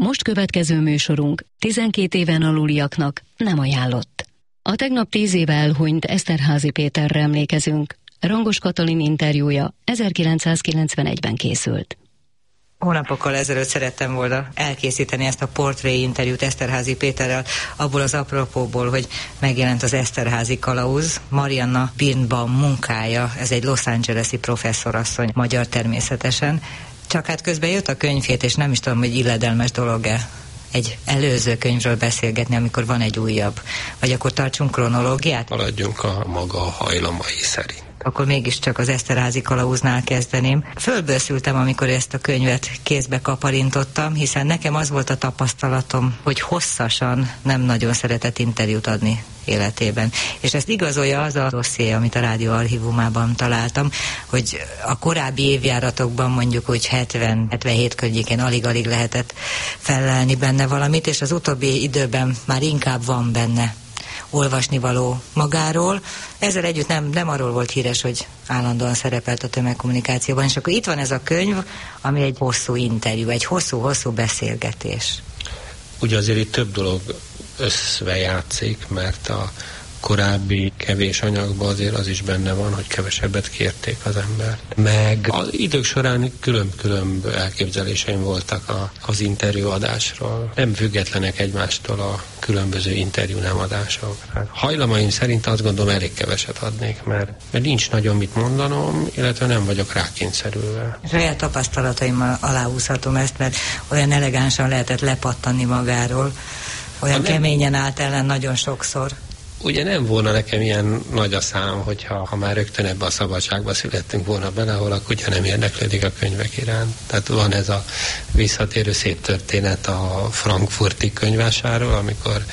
Most következő műsorunk 12 éven aluliaknak nem ajánlott. A tegnap 10 éve elhunyt Eszterházy Péterre emlékezünk. Rangos Katalin interjúja 1991-ben készült. Hónapokkal ezelőtt szerettem volna elkészíteni ezt a portré interjút Eszterházy Péterrel, abból az apropóból, hogy megjelent az Eszterházy kalauz, Marianna Birnbaum munkája, ez egy Los Angeles-i professzorasszony, magyar természetesen. Csak hát közben jött a könyvhét, és nem is tudom, hogy illedelmes dolog-e egy előző könyvről beszélgetni, amikor van egy újabb. Vagy akkor tartsunk kronológiát? Haladjunk a maga hajlamai szerint. Akkor mégiscsak az Eszterházy kalauznál kezdeném. Fölbőszültem, amikor ezt a könyvet kézbe kaparintottam, hiszen nekem az volt a tapasztalatom, hogy hosszasan nem nagyon szeretett interjút adni életében. És ezt igazolja az a dosszié, amit a rádió archívumában találtam, hogy a korábbi évjáratokban mondjuk úgy 70-77 környékén alig-alig lehetett fellelni benne valamit, és az utóbbi időben már inkább van benne olvasnivaló magáról. Ezzel együtt nem arról volt híres, hogy állandóan szerepelt a tömegkommunikációban, és akkor itt van ez a könyv, ami egy hosszú interjú, egy hosszú-hosszú beszélgetés. Ugye azért itt több dolog összejátszik, mert a korábbi kevés anyagban azért az is benne van, hogy kevesebbet kérték az embert. Meg az idők során külön elképzeléseim voltak az interjúadásról. Nem függetlenek egymástól a különböző interjú nem adások. Hajlamaim szerint azt gondolom, elég keveset adnék, mert nincs nagyon mit mondanom, illetve nem vagyok rákényszerülve. Saját tapasztalataimmal aláhúzhatom ezt, mert olyan elegánsan lehetett lepattanni magáról, olyan keményen állt ellen nagyon sokszor. Ugye nem volna nekem ilyen nagy a szám, hogyha már rögtön ebbe a szabadságba születtünk volna bele, ahol akkor ugye nem érdeklődik a könyvek iránt. Tehát van ez a visszatérő szép történet a frankfurti könyvvásáról, amikor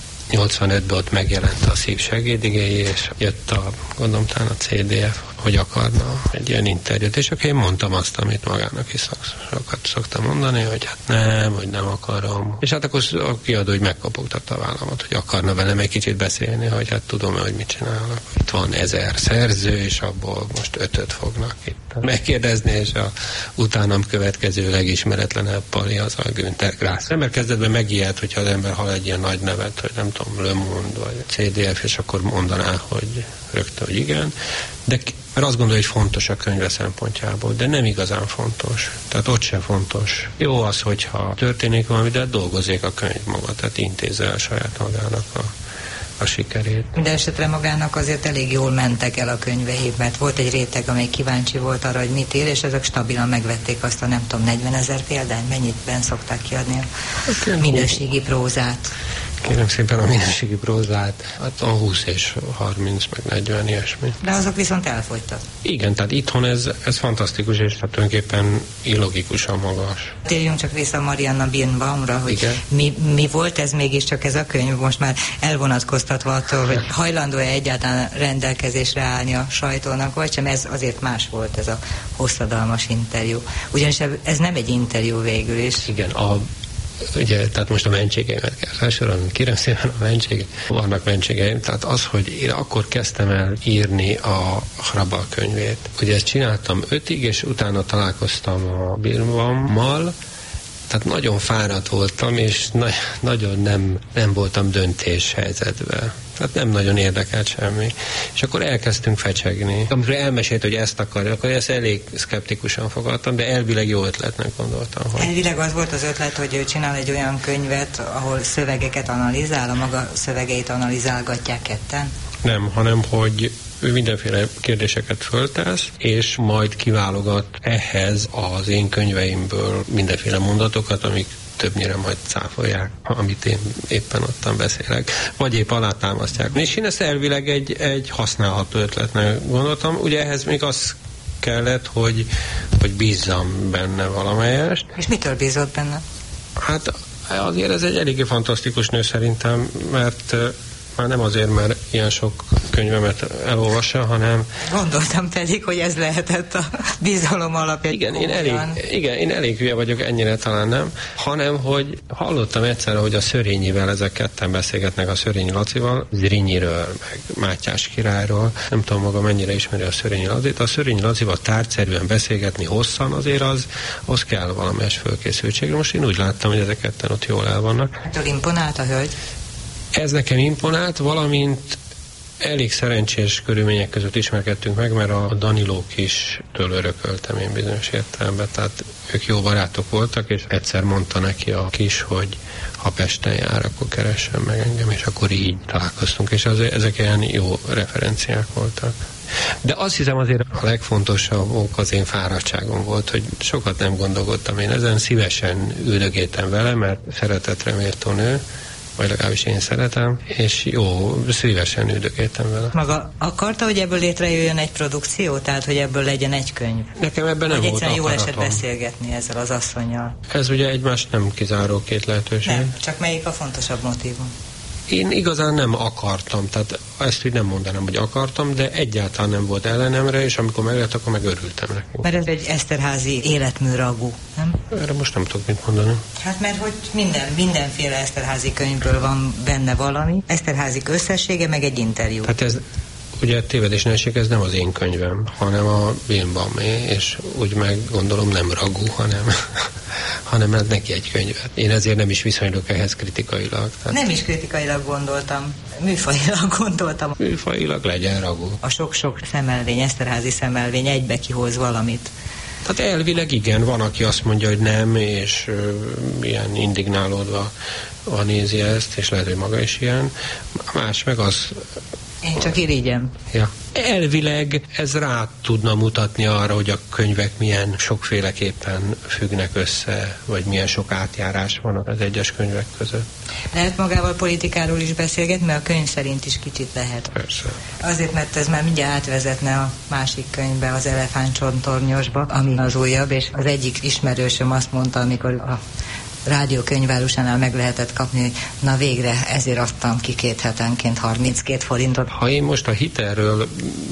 85-ben ott megjelent a Szív segédigéi, és jött gondolom talán a CDF, hogy akarna egy ilyen interjút, és akkor én mondtam azt, amit magának is sokat szoktam mondani, hogy hát nem akarom. És hát akkor a kiadó, hogy megkopogtatta a vállamat, hogy akarna velem egy kicsit beszélni, hogy hát tudom-e, hogy mit csinálnak. Itt van 1000 szerző, és abból most 5-öt fognak itt megkérdezni, és a utánam következő legismeretlenebb pali az a Günter Grass. Mert kezdetben megijedt, hogyha az ember hall egy ilyen nagy nevet, hogy nem tudom, Le Monde, vagy CDF, és akkor mondaná, hogy rögtön, hogy igen, de mert azt gondolja, hogy fontos a könyve szempontjából, de nem igazán fontos. Tehát ott sem fontos. Jó az, hogyha történik valami, de dolgozzék a könyv maga, tehát intézze el saját magának a sikerét. De esetre magának azért elég jól mentek el a könyvei, mert volt egy réteg, amely kíváncsi volt arra, hogy mit ír, és ezek stabilan megvették azt a 40 000 példányt, mennyiben szokták kiadni a minőségi prózát. Kérem szépen a minőségi prózát, hát a 20 és 30, meg 40 ilyesmi. De azok viszont elfogytak. Igen, tehát itthon ez fantasztikus, és hát tulajdonképpen illogikusan magas. Térjünk csak vissza Marianna Birnbaumra, hogy mi volt ez mégiscsak ez a könyv, most már elvonatkoztatva attól, hogy hajlandó-e egyáltalán rendelkezésre állni a sajtónak, vagy sem, ez azért más volt ez a hosszadalmas interjú. Ugyanis ez nem egy interjú végül is. Igen, ugye, tehát most a mentségeimet kell felsorolni, kérem szépen a mentségek. Vannak mentségeim, tehát az, hogy én akkor kezdtem el írni a Hrabal könyvét. Ugye ezt csináltam 5-ig, és utána találkoztam a Birnbaummal, tehát nagyon fáradt voltam, és nagyon nem voltam döntéshelyzetben. Tehát nem nagyon érdekelt semmi. És akkor elkezdtünk fecsegni. Amikor elmesélt, hogy ezt akarja, akkor ezt elég szkeptikusan fogadtam, de elvileg jó ötletnek gondoltam. Hogy... Elvileg az volt az ötlet, hogy ő csinál egy olyan könyvet, ahol szövegeket analizál, a maga szövegeit analizálgatják ketten? Nem, hanem hogy ő mindenféle kérdéseket föltesz, és majd kiválogat ehhez az én könyveimből mindenféle mondatokat, amik többnyire majd cáfolják, amit én éppen ottan beszélek, vagy épp alátámasztják. És én ezt elvileg egy használható ötletnek gondoltam. Ugye ehhez még az kellett, hogy bízzam benne valamelyest. És mitől bízott benne? Hát azért ez egy eléggé fantasztikus nő szerintem, mert már nem azért, mert ilyen sok könyvemet elolvassa, hanem... Gondoltam pedig, hogy ez lehetett a bizalom alapja. Igen, én elég hülye vagyok, ennyire talán nem, hanem, hogy hallottam egyszer, hogy a Szörényivel ezek ketten beszélgetnek, a Szörényi Lacival, Zrínyiről, meg Mátyás királyról, nem tudom maga mennyire ismeri a Szörényi Lacit, a Szörényi Lacival tárgyszerűen beszélgetni hosszan, azért az kell valamelyes fölkészültségre. Most én úgy láttam, hogy ezek ketten ott jól el vannak. Ettől imponált a hölgy? Ez nekem imponált, valamint elég szerencsés körülmények között ismerkedtünk meg, mert a Danilók is től örököltem én bizonyos értelemben, tehát ők jó barátok voltak, és egyszer mondta neki a kis, hogy ha Pesten jár, akkor keressen meg engem, és akkor így találkoztunk, és ezek ilyen jó referenciák voltak. De azt hiszem azért a legfontosabb ok az én fáradtságom volt, hogy sokat nem gondolkodtam én ezen, szívesen üldögéltem vele, mert szeretetre méltó nő, vagy legalábbis én szeretem, és jó, szívesen üldögéltem vele. Maga akarta, hogy ebből létrejöjjön egy produkció, tehát hogy ebből legyen egy könyv? Nekem ebben nem volt akaratom. Jól esett beszélgetni ezzel az asszonnyal. Ez ugye egymást nem kizáró két lehetőség. Nem, csak melyik a fontosabb motívum? Én igazán nem akartam, tehát ezt így nem mondanám, hogy akartam, de egyáltalán nem volt ellenemre, és amikor meglett, akkor meg örültem neki. Mert ez egy Eszterházy életműragú, nem? Erre most nem tudok mit mondani. Hát mert hogy mindenféle Eszterházy könyvből van benne valami. Eszterházy összessége, meg egy interjú. Hát ez ugye tévedés ne essék, ez nem az én könyvem, hanem a Wilmbamé, és úgy meg gondolom nem ragú, hanem neki egy könyvet. Én ezért nem is viszonyulok ehhez kritikailag. Tehát nem is kritikailag gondoltam, műfajilag gondoltam. Műfajilag legyen ragú. A sok-sok szemelvény, Eszterházy szemelvény egybe kihoz valamit. Tehát elvileg igen, van, aki azt mondja, hogy nem, és ilyen indignálódva nézi ezt, és lehet, hogy maga is ilyen. Más meg az... Én csak irigyem. Ja. Elvileg ez rá tudna mutatni arra, hogy a könyvek milyen sokféleképpen függnek össze, vagy milyen sok átjárás van az egyes könyvek között. Lehet magával politikáról is beszélgetni, mert a könyv szerint is kicsit lehet. Persze. Azért, mert ez már mindjárt átvezetne a másik könyvbe, az Elefántcsontornyosba, ami az újabb, és az egyik ismerősöm azt mondta, amikor a rádiókönyvárusánál meg lehetett kapni, hogy na végre ezért adtam ki 2 hetenként 32 forintot. Ha én most a hitelről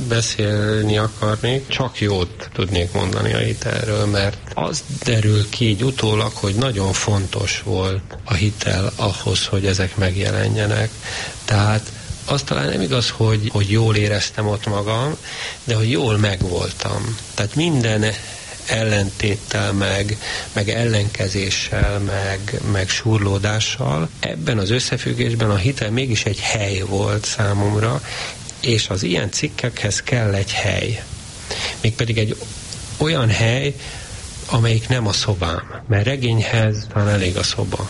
beszélni akarnék, csak jót tudnék mondani a hitelről, mert az derül ki így utólag, hogy nagyon fontos volt a hitel ahhoz, hogy ezek megjelenjenek. Tehát az talán nem igaz, hogy jól éreztem ott magam, de hogy jól megvoltam. Tehát minden ellentéttel, meg ellenkezéssel, meg surlódással. Ebben az összefüggésben a hitel mégis egy hely volt számomra, és az ilyen cikkekhez kell egy hely. Mégpedig egy olyan hely, amelyik nem a szobám, mert regényhez talán elég a szoba.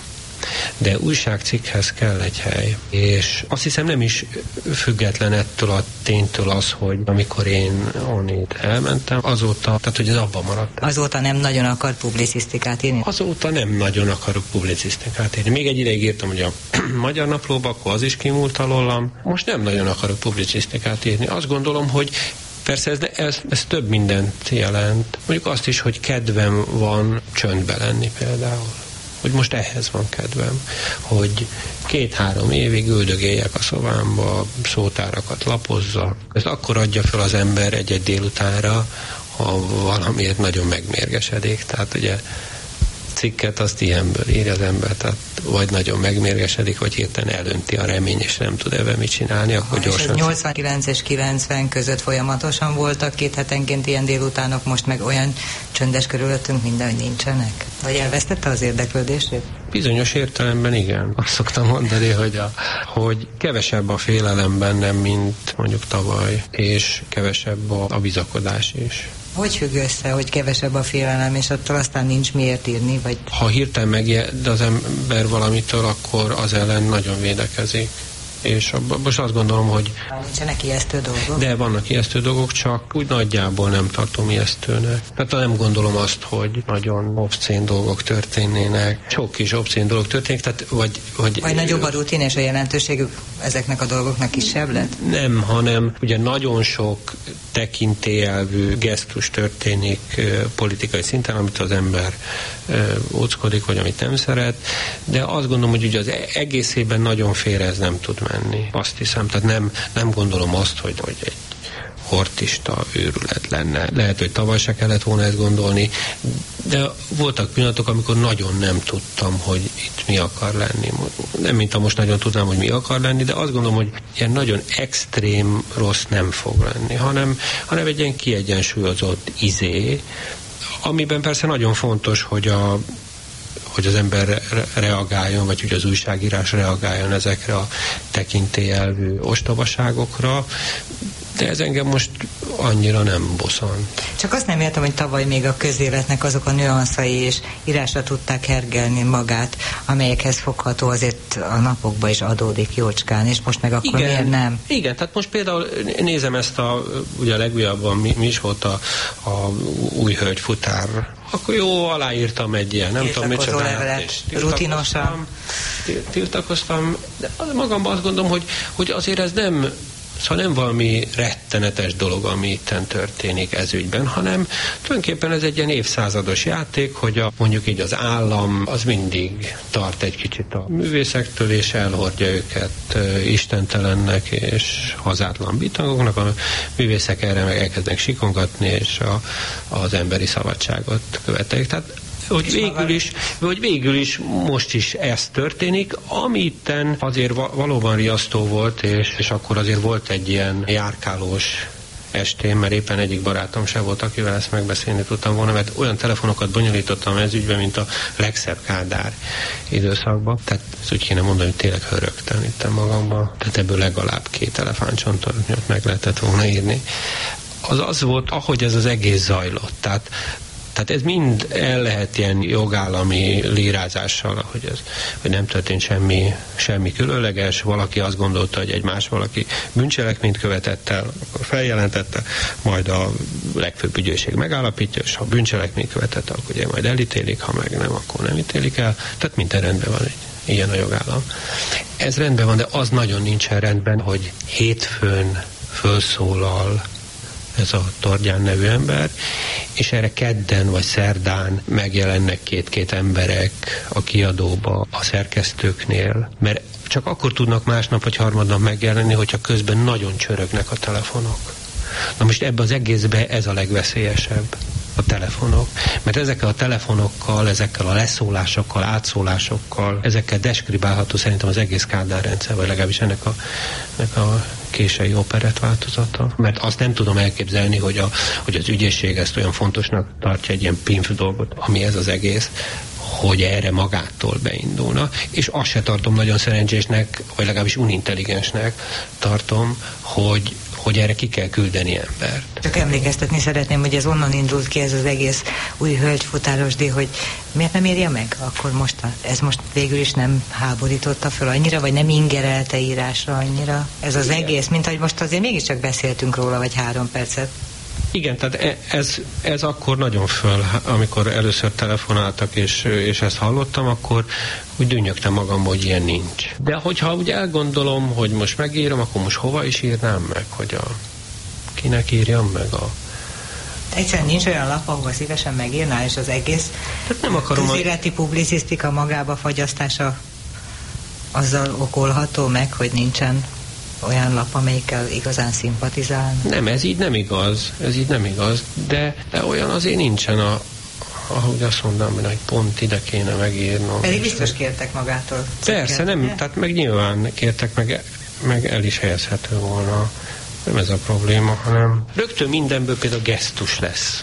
De újságcikkhez kell egy hely. És azt hiszem nem is független ettől a ténytől az, hogy amikor én onnét elmentem, azóta, tehát hogy ez abban maradt. Azóta nem nagyon akar publicisztikát írni? Azóta nem nagyon akarok publicisztikát írni. Még egy ideig írtam, hogy a Magyar Naplóba, akkor az is kimúlt alólam. Most nem nagyon akarok publicisztikát írni. Azt gondolom, hogy persze ez több mindent jelent. Mondjuk azt is, hogy kedvem van csöndbe lenni például. Hogy most ehhez van kedvem, hogy 2-3 évig üldögéljek a szobámba, szótárakat lapozzak. Ez akkor adja fel az ember egy délutánra, ha valamiért nagyon megmérgesedik. Tehát ugye cikket azt ilyenből ír az ember, tehát vagy nagyon megmérgesedik, vagy hirtelen elönti a remény, és nem tud ebben mit csinálni, akkor gyorsan... És 89 és 90 között folyamatosan voltak 2 hetenként ilyen délutánok, most meg olyan csöndes körülöttünk minden, hogy nincsenek? Vagy elvesztette az érdeklődését? Bizonyos értelemben igen. Azt szoktam mondani, hogy kevesebb a félelem bennem, mint mondjuk tavaly, és kevesebb a bizakodás is. Hogy függ össze, hogy kevesebb a félelem, és attól aztán nincs miért írni? Vagy... Ha hirtelen megjed az ember valamitől, akkor az ellen nagyon védekezik. És most azt gondolom, hogy... Nincsenek ijesztő dolgok? De vannak ijesztő dolgok, csak úgy nagyjából nem tartom ijesztőnek. Tehát nem gondolom azt, hogy nagyon obszcén dolgok történnének. Sok kis obszcén dolgok történik, tehát vagy nagyobb a rutin és a jelentőségük ezeknek a dolgoknak kisebb lett? Nem, hanem ugye nagyon sok tekintélyelvű gesztus történik politikai szinten, amit az ember óckodik, vagy amit nem szeret, de azt gondolom, hogy ugye az egészében nagyon félre ez nem tud menni. Azt hiszem, tehát nem gondolom azt, hogy egy hortista őrület lenne. Lehet, hogy tavaly se kellett volna ezt gondolni, de voltak pillanatok, amikor nagyon nem tudtam, hogy itt mi akar lenni. Nem, mint ha most nagyon tudnám, hogy mi akar lenni, de azt gondolom, hogy ilyen nagyon extrém rossz nem fog lenni, hanem egy ilyen kiegyensúlyozott izé, amiben persze nagyon fontos, hogy az ember reagáljon, vagy hogy az újságírás reagáljon ezekre a tekintélyelvű ostobaságokra, de ez engem most annyira nem bosszant. Csak azt nem értem, hogy tavaly még a közéletnek azok a nüanszai és írásra tudták hergelni magát, amelyekhez fogható azért a napokban is adódik jócskán, és most meg akkor igen, miért nem? Igen, tehát most például nézem ezt ugye a legújabban mi is volt a új hölgyfutár, akkor jó, aláírtam egy ilyen, nem tudom micsoda, levelet, rutinosan. Tiltakoztam, de magamban azt gondolom, hogy azért ez nem valami rettenetes dolog, ami itten történik ez ügyben, hanem tulajdonképpen ez egy ilyen évszázados játék, hogy mondjuk így az állam az mindig tart egy kicsit a művészektől, és elhordja őket istentelennek és hazátlan bitangoknak, a művészek erre meg elkezdenek sikongatni, és az emberi szabadságot követelik. Tehát hogy végül is most is ez történik, ami itten azért valóban riasztó volt, és akkor azért volt egy ilyen járkálós estén, mert éppen egyik barátom se volt, akivel ezt megbeszélni tudtam volna, mert olyan telefonokat bonyolítottam ez ügyben, mint a legszebb Kádár időszakban. Tehát ezt úgy kéne mondani, hogy tényleg hörögtem itt magamban. Tehát ebből legalább 2 elefántcsontot meg lehetett volna írni. Az volt, ahogy ez az egész zajlott. Tehát ez mind el lehet ilyen jogállami lírázással, hogy nem történt semmi különleges, valaki azt gondolta, hogy valaki bűncselekményt követett el, akkor feljelentette, majd a legfőbb ügyészség megállapítja, és ha bűncselekményt követett, akkor ugye majd elítélik, ha meg nem, akkor nem ítélik el. Tehát minden rendben van, ilyen a jogállam. Ez rendben van, de az nagyon nincsen rendben, hogy hétfőn felszólal ez a Tordján nevű ember, és erre kedden vagy szerdán megjelennek 2 emberek a kiadóba, a szerkesztőknél, mert csak akkor tudnak másnap vagy harmadnap megjelenni, hogyha közben nagyon csörögnek a telefonok. Na most ebbe az egészbe ez a legveszélyesebb, a telefonok, mert ezekkel a telefonokkal, ezekkel a leszólásokkal, átszólásokkal, ezekkel deskribálható szerintem az egész Kádár rendszer, vagy legalábbis ennek a késői operett változata. Mert azt nem tudom elképzelni, hogy az ügyészség ezt olyan fontosnak tartja, egy ilyen pimf dolgot, ami ez az egész, hogy erre magától beindulna. És azt se tartom nagyon szerencsésnek, vagy legalábbis unintelligensnek tartom, hogy erre ki kell küldeni embert. Csak emlékeztetni szeretném, hogy ez onnan indult ki ez az egész új hölgyfutárosdi, hogy miért nem érje meg? Akkor ez most végül is nem háborította fel annyira, vagy nem ingerelte írásra annyira? Ez az egész, mint hogy most azért mégiscsak beszéltünk róla, vagy 3 percet. Igen, tehát ez akkor nagyon amikor először telefonáltak, és ezt hallottam, akkor úgy dünnyögtem magamban, hogy ilyen nincs. De hogyha úgy elgondolom, hogy most megírom, akkor most hova is írnám meg, hogy kinek írjam meg Egyszerűen nincs olyan lap, ahol szívesen megírnál, és az egész közéleti publicisztika magába fagyasztása azzal okolható meg, hogy nincsen olyan lap, amelyikkel igazán szimpatizál? Nem, ez így nem igaz, de olyan azért nincsen, ahogy azt mondanám, hogy pont ide kéne megírnom. Pedig biztos kértek magától. Persze, nem, tehát meg nyilván kértek, meg el is helyezhető volna. Nem ez a probléma, hanem rögtön mindenből például gesztus lesz.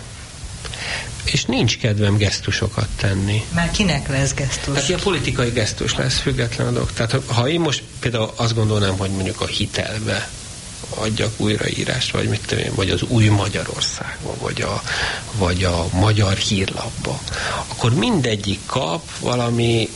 És nincs kedvem gesztusokat tenni. Már kinek lesz gesztus? Hát ilyen politikai gesztus lesz, független a dolog. Tehát ha én most például azt gondolnám, hogy mondjuk a Hitelbe adjak újraírást, vagy mit tudom én, vagy az Új Magyarországba, vagy a Magyar Hírlapba, akkor mindegyik kap valami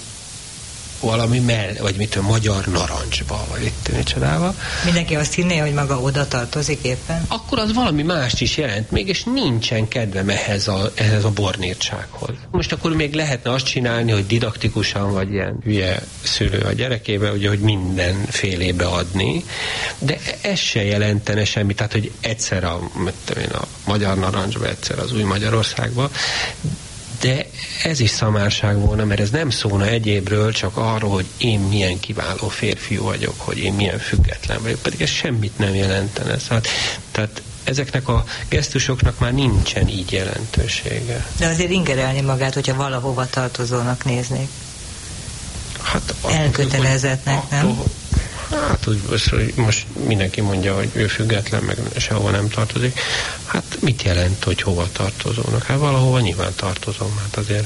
vagy mit tudom, Magyar Narancsba, vagy itt micsodába. Mindenki azt hinné, hogy maga oda tartozik éppen? Akkor az valami mást is jelent, mégis nincsen kedvem ehhez a bornírtsághoz. Most akkor még lehetne azt csinálni, hogy didaktikusan, vagy ilyen hülye szülő a gyerekébe, ugye, hogy mindenfélébe adni, de ez se jelentene semmit, tehát, hogy egyszer a Magyar Narancsba, egyszer az Új Magyarországba, De ez is szamárság volna, mert ez nem szólna egyébről, csak arról, hogy én milyen kiváló férfiú vagyok, hogy én milyen független vagyok, pedig ez semmit nem jelentene. Tehát ezeknek a gesztusoknak már nincsen így jelentősége. De azért ingerelni magát, hogyha valahova tartozónak néznék. Hát elkötelezettnek, nem? Hát úgy, most mindenki mondja, hogy ő független, meg sehova nem tartozik. Hát mit jelent, hogy hova tartozónak? Hát valahova nyilván tartozom, hát azért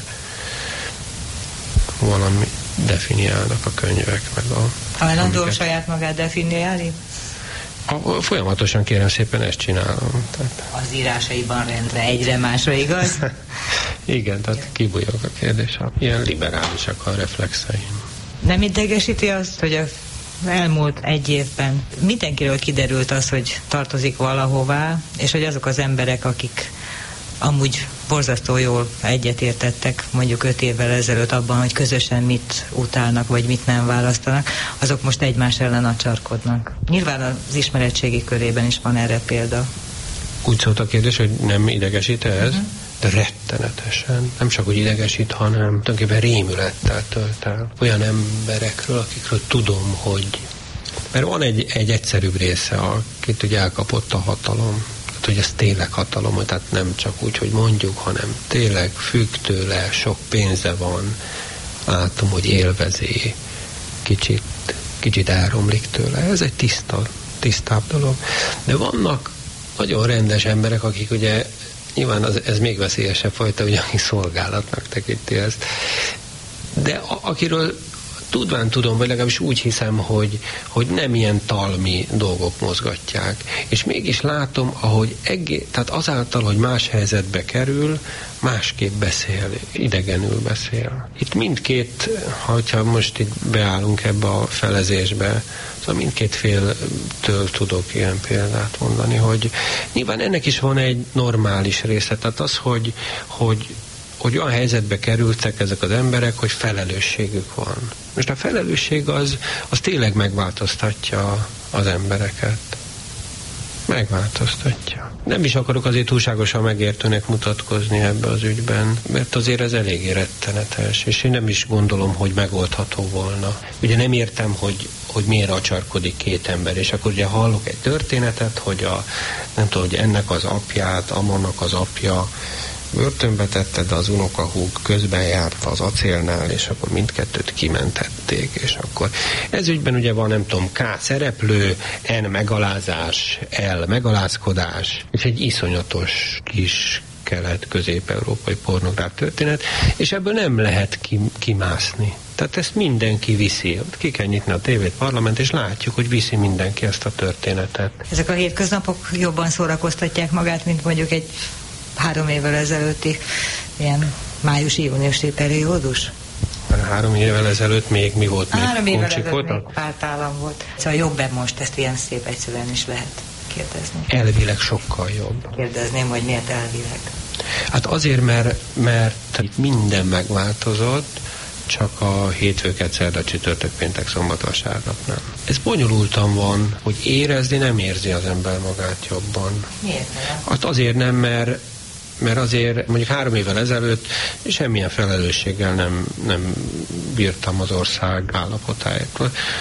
valami definiálnak a könyvek, meg a... Hajlandó saját magát definiálni? Folyamatosan, kérem szépen, ezt csinálom. Tehát... Az írásaiban rendre, egyre másra, igaz? Igen, tehát kibújok a kérdés. Ilyen liberálisak a reflexeim. Nem idegesíti azt, hogy a elmúlt egy évben mindenkiről kiderült az, hogy tartozik valahová, és hogy azok az emberek, akik amúgy borzasztó jól egyetértettek mondjuk 5 évvel ezelőtt abban, hogy közösen mit utálnak, vagy mit nem választanak, azok most egymás ellen acsarkodnak. Nyilván az ismeretségi körében is van erre példa. Úgy szólt a kérdés, hogy nem idegesít ez? De rettenetesen. Nem csak, hogy idegesít, hanem tulajdonképpen rémülettel tölt el. Olyan emberekről, akikről tudom, hogy... Mert van egy egyszerűbb része, akit ugye elkapott a hatalom. Tehát, hogy ez tényleg hatalom, tehát nem csak úgy, hogy mondjuk, hanem tényleg függ tőle, sok pénze van, látom, hogy élvezi, kicsit elromlik tőle. Ez egy tisztább dolog. De vannak nagyon rendes emberek, akik ugye nyilván ez még veszélyesebb fajta, hogy aki szolgálatnak tekinti ezt. De akiről tudván tudom, vagy legalábbis úgy hiszem, hogy nem ilyen talmi dolgok mozgatják. És mégis látom, ahogy tehát azáltal, hogy más helyzetbe kerül, másképp beszél, idegenül beszél. Itt mindkét, ha most itt beállunk ebbe a felezésbe, szóval mindkét féltől tudok ilyen példát mondani, hogy nyilván ennek is van egy normális része, tehát az, hogy olyan helyzetbe kerültek ezek az emberek, hogy felelősségük van. Most a felelősség az tényleg megváltoztatja az embereket. Megváltoztatja. Nem is akarok azért túlságosan megértőnek mutatkozni ebbe az ügyben, mert azért ez eléggé rettenetes, és én nem is gondolom, hogy megoldható volna. Ugye nem értem, hogy miért acsarkodik két ember, és akkor ugye hallok egy történetet, hogy nem tudom, hogy ennek az apját, Amonnak az apja börtönbe tette, de az unokahúg közben járt az acélnál, és akkor mindkettőt kimentették, és akkor ez ügyben ugye van, nem tudom, K szereplő, N megalázás, L megalázkodás, és egy iszonyatos kis kelet-közép-európai pornográf történet, és ebből nem lehet kimászni. Tehát ezt mindenki viszi. Ki kell nyitni a tévét, parlament, és látjuk, hogy viszi mindenki ezt a történetet. Ezek a hétköznapok jobban szórakoztatják magát, mint mondjuk egy 3 évvel ezelőtti ilyen májusi-júniusi periódus? 3 évvel ezelőtt még mi volt? 3 évvel ezelőtt még pártállam volt. Szóval jobb-e most? Ezt ilyen szép egyszerűen is lehet kérdezni. Elvileg sokkal jobb. Kérdezném, hogy miért elvileg? Hát azért, mert itt minden megváltozott, csak a hétfőket, szerda, csütörtök, péntek, szombat, vasárnap nem. Ez bonyolultan van, hogy érezni nem érzi az ember magát jobban. Miért nem? Hát azért nem, mert azért mondjuk 3 évvel ezelőtt semmilyen felelősséggel nem bírtam az ország állapotáért.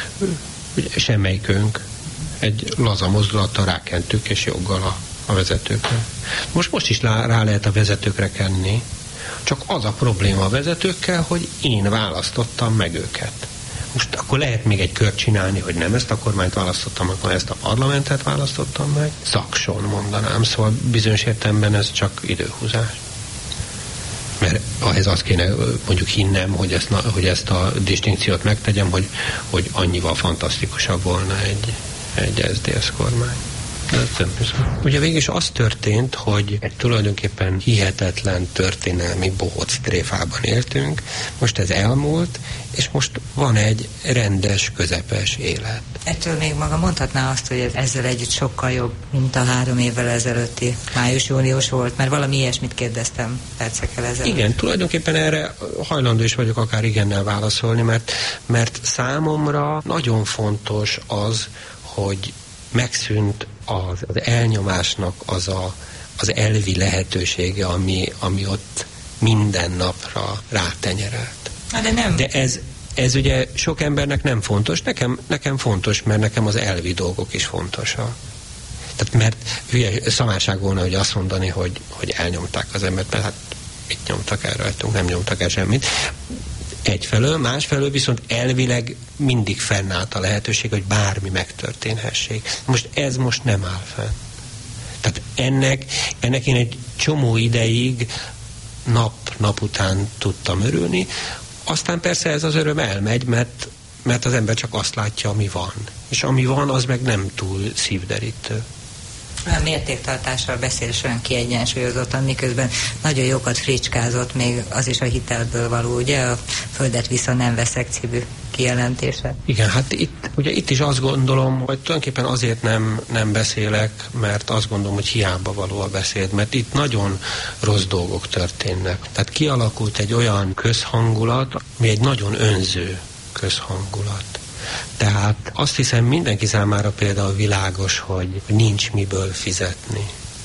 Semmelyikünk egy laza mozdulattal rákentük, és joggal a vezetőkre. Most is rá lehet a vezetőkre kenni, csak az a probléma a vezetőkkel, hogy én választottam meg őket. Most akkor lehet még egy kört csinálni, hogy nem ezt a kormányt választottam, akkor ezt a parlamentet választottam meg. Szakson mondanám, szóval bizonyos értelemben ez csak időhúzás. Mert ahhez azt kéne mondjuk hinnem, hogy ezt a distinkciót megtegyem, hogy annyival fantasztikusabb volna egy SZDSZ kormány. Ugye végig is az történt, hogy egy tulajdonképpen hihetetlen történelmi bohóc tréfában éltünk, most ez elmúlt, és most van egy rendes, közepes élet. Ettől még maga mondhatná azt, hogy ezzel együtt sokkal jobb, mint a 3 évvel ezelőtti május-június volt, mert valami ilyesmit kérdeztem percekkel ezelőtt. Igen, tulajdonképpen erre hajlandó is vagyok akár igennel válaszolni, mert számomra nagyon fontos az, hogy megszűnt az elnyomásnak az elvi lehetősége, ami ott minden napra rátenyerelt. De ez ugye sok embernek nem fontos, nekem fontos, mert nekem az elvi dolgok is fontosak. Tehát mert hülye szamárság volna, hogy azt mondani, hogy elnyomták az embert, mert hát mit nyomtak el rajtunk, nem nyomtak el semmit. Egyfelől, másfelől viszont elvileg mindig fennállt a lehetőség, hogy bármi megtörténhessék. Most ez nem áll fenn. Tehát ennek én egy csomó ideig nap után tudtam örülni, aztán persze ez az öröm elmegy, mert az ember csak azt látja, ami van. És ami van, az meg nem túl szívderítő. Olyan mértéktartással beszél, olyan kiegyensúlyozottan, miközben nagyon jókat fricskázott, még az is a hitelből való, ugye, a Földet vissza nem veszek című kijelentése. Igen, hát itt is azt gondolom, hogy tulajdonképpen azért nem beszélek, mert azt gondolom, hogy hiába való a beszéd, mert itt nagyon rossz dolgok történnek. Tehát kialakult egy olyan közhangulat, ami egy nagyon önző közhangulat. Tehát azt hiszem mindenki számára például világos, hogy nincs miből fizetni.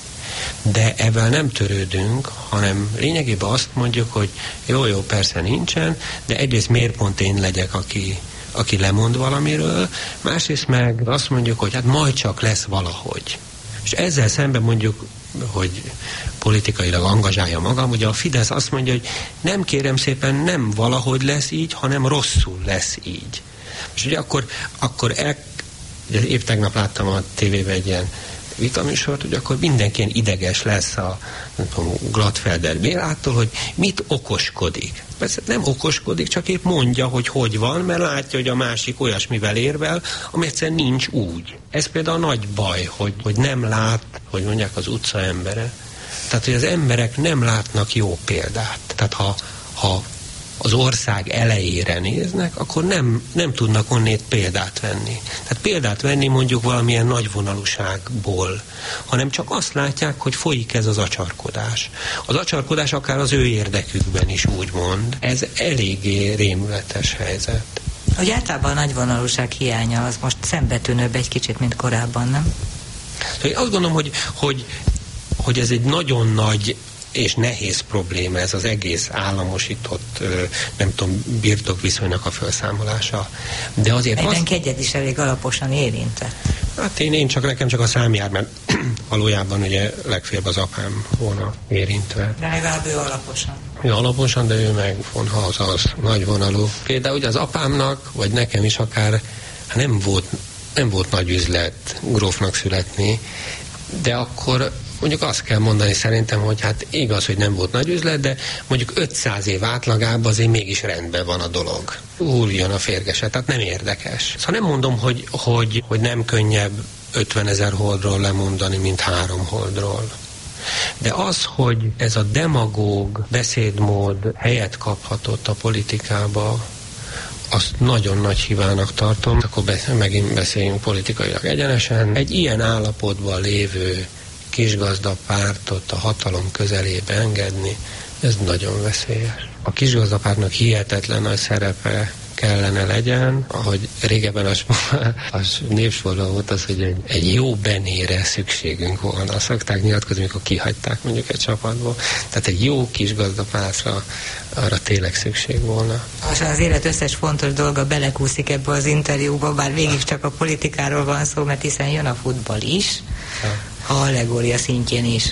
De ebben nem törődünk, hanem lényegében azt mondjuk, hogy jó, persze nincsen, de egyrészt miért pont én legyek, aki lemond valamiről, másrészt meg azt mondjuk, hogy hát majd csak lesz valahogy. És ezzel szemben mondjuk, hogy politikailag angazsálja magam, ugye a Fidesz azt mondja, hogy nem, kérem szépen, nem valahogy lesz így, hanem rosszul lesz így. És ugye akkor ugye épp tegnap láttam a tévében egy ilyen vitaműsort, hogy akkor mindenki ilyen ideges lesz a Gladfelder Bélától, hogy mit okoskodik. Persze nem okoskodik, csak épp mondja, hogy van, mert látja, hogy a másik olyasmivel érvel, ami egyszerűen nincs úgy. Ez például a nagy baj, hogy nem lát, hogy mondják az utca embere. Tehát, hogy az emberek nem látnak jó példát. Tehát ha az ország elejére néznek, akkor nem tudnak onnét példát venni. Tehát példát venni mondjuk valamilyen nagyvonalúságból, hanem csak azt látják, hogy folyik ez az acsarkodás. Az acsarkodás akár az ő érdekükben is úgymond. Ez eléggé rémületes helyzet. Hogy általában a nagyvonalúság hiánya az most szembetűnőbb egy kicsit, mint korábban, nem? Én azt gondolom, hogy ez egy nagyon nagy és nehéz probléma, ez az egész államosított, nem tudom, birtokviszonynak a felszámolása. De azért mindenki egyed is elég alaposan érintett. Hát nekem csak a szám jár, mert valójában ugye legfeljebb az apám volna érintve. De legalább ő alaposan. Ő alaposan, de ő meg von haza, az nagyvonalú. Például ugye az apámnak, vagy nekem is akár nem volt nagy üzlet grófnak születni, de akkor mondjuk azt kell mondani szerintem, hogy hát igaz, hogy nem volt nagy üzlet, de mondjuk 500 év átlagában azért mégis rendben van a dolog. Úrjon a férgese, tehát nem érdekes. Szóval nem mondom, hogy nem könnyebb 50 000 holdról lemondani, mint 3 holdról. De az, hogy ez a demagóg beszédmód helyet kaphatott a politikába, azt nagyon nagy hibának tartom. Akkor megint beszéljünk politikailag egyenesen. Egy ilyen állapotban lévő kisgazdapártot a hatalom közelébe engedni, ez nagyon veszélyes. A kisgazdapártnak hihetetlen nagy szerepe kellene legyen, ahogy régebben az népsforra volt az, hogy egy jó benére szükségünk volna. Szokták nyilatkozni, amikor kihagyták mondjuk egy csapatból. Tehát egy jó kisgazdapártra arra tényleg szükség volna. Az élet összes fontos dolga belekúszik ebbe az interjúba, bár végig csak a politikáról van szó, mert hiszen jön a futball is, a allegória szintjén is.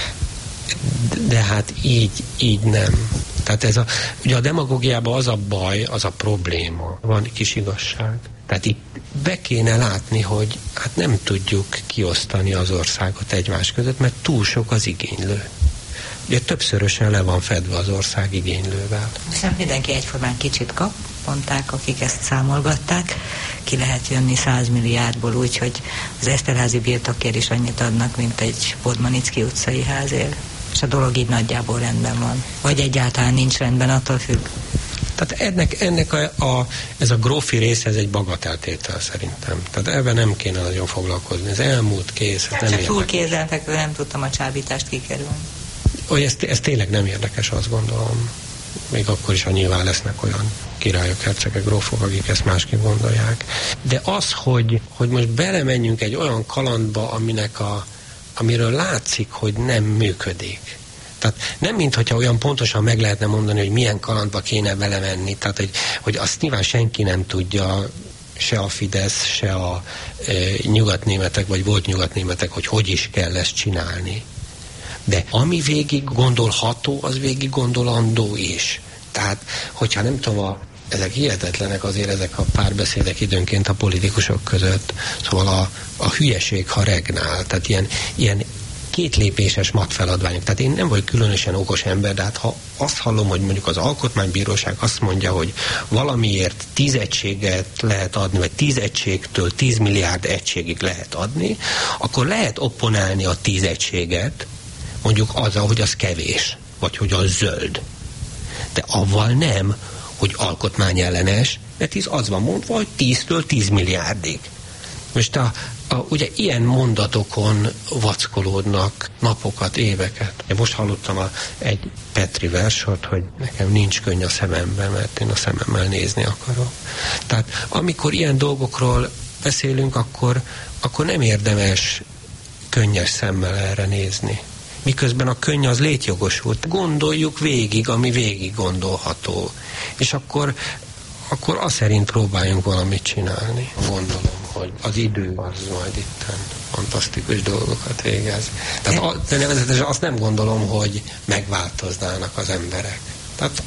De hát így nem. Tehát ugye a demagógiában az a baj, az a probléma, van kis igazság. Tehát itt be kéne látni, hogy hát nem tudjuk kiosztani az országot egymás között, mert túl sok az igénylő. Ugye többszörösen le van fedve az ország igénylővel. Viszont mindenki egyformán kicsit kap, mondták, akik ezt számolgatták. Ki lehet jönni 100 milliárdból úgy, hogy az Eszterházy birtokért is annyit adnak, mint egy Podmanicki utcai házért. És a dolog így nagyjából rendben van. Vagy egyáltalán nincs rendben, attól függ. Tehát ennek ez a grófi része, ez egy bagateltétel szerintem. Tehát ebben nem kéne nagyon foglalkozni. Ez elmúlt, kész. Nem csak túl kézzelfekvő, nem tudtam a csábítást kikerülni. Ez tényleg nem érdekes, azt gondolom. Még akkor is, ha nyilván lesznek olyan királyok, hercegek, grófok, akik ezt másképp gondolják. De az, hogy most belemenjünk egy olyan kalandba, amiről látszik, hogy nem működik. Tehát nem minthogyha olyan pontosan meg lehetne mondani, hogy milyen kalandba kéne vele menni. Tehát, hogy azt nyilván senki nem tudja, se a Fidesz, se a nyugatnémetek, vagy volt nyugatnémetek, hogy is kell ezt csinálni. De ami végig gondolható, az végig gondolandó is. Tehát, hogyha nem tudom, ezek hihetetlenek azért ezek a párbeszédek időnként a politikusok között. Szóval a hülyeség, ha regnál. Tehát ilyen kétlépéses matfeladványok. Tehát én nem vagyok különösen okos ember, de hát ha azt hallom, hogy mondjuk az Alkotmánybíróság azt mondja, hogy valamiért 10 egységet lehet adni, vagy 10 egységtől 10 milliárd egységig lehet adni, akkor lehet opponálni a 10 egységet, mondjuk azzal, hogy az kevés, vagy hogy az zöld. De avval nem, hogy alkotmányellenes, mert az van mondva, hogy 10-től 10 milliárdig. Most ugye ilyen mondatokon vackolódnak napokat, éveket. Én most hallottam egy Petri versort, hogy nekem nincs könny a szememben, mert én a szememmel nézni akarok. Tehát amikor ilyen dolgokról beszélünk, akkor nem érdemes könnyes szemmel erre nézni. Miközben a könny az létjogosult. Gondoljuk végig, ami végig gondolható. És akkor azt szerint próbáljunk valamit csinálni. Gondolom, hogy az idő az majd itten fantasztikus dolgokat végez. Tehát de nevezetesen azt nem gondolom, hogy megváltoznának az emberek. Tehát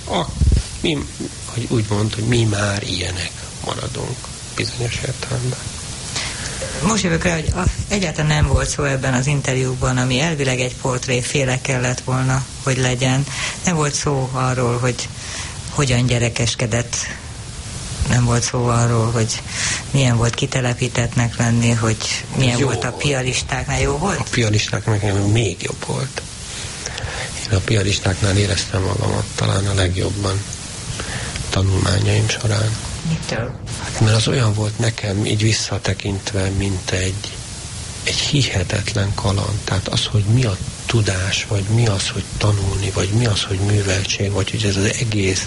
hogy úgy mond, hogy mi már ilyenek maradunk bizonyos értelemben. Most jövök rá, hogy egyáltalán nem volt szó ebben az interjúban, ami elvileg egy portréféle kellett volna, hogy legyen. Nem volt szó arról, hogy hogyan gyerekeskedett. Nem volt szó arról, hogy milyen volt kitelepítettnek lenni, hogy milyen jó volt a piaristáknál. Jó volt? A piaristáknál még jobb volt. Én a piaristáknál éreztem magamat talán a legjobban tanulmányaim során. Mitől? Hát, mert az olyan volt nekem így visszatekintve, mint egy hihetetlen kaland. Tehát az, hogy mi a tudás, vagy mi az, hogy tanulni, vagy mi az, hogy műveltség, vagy hogy ez az egész,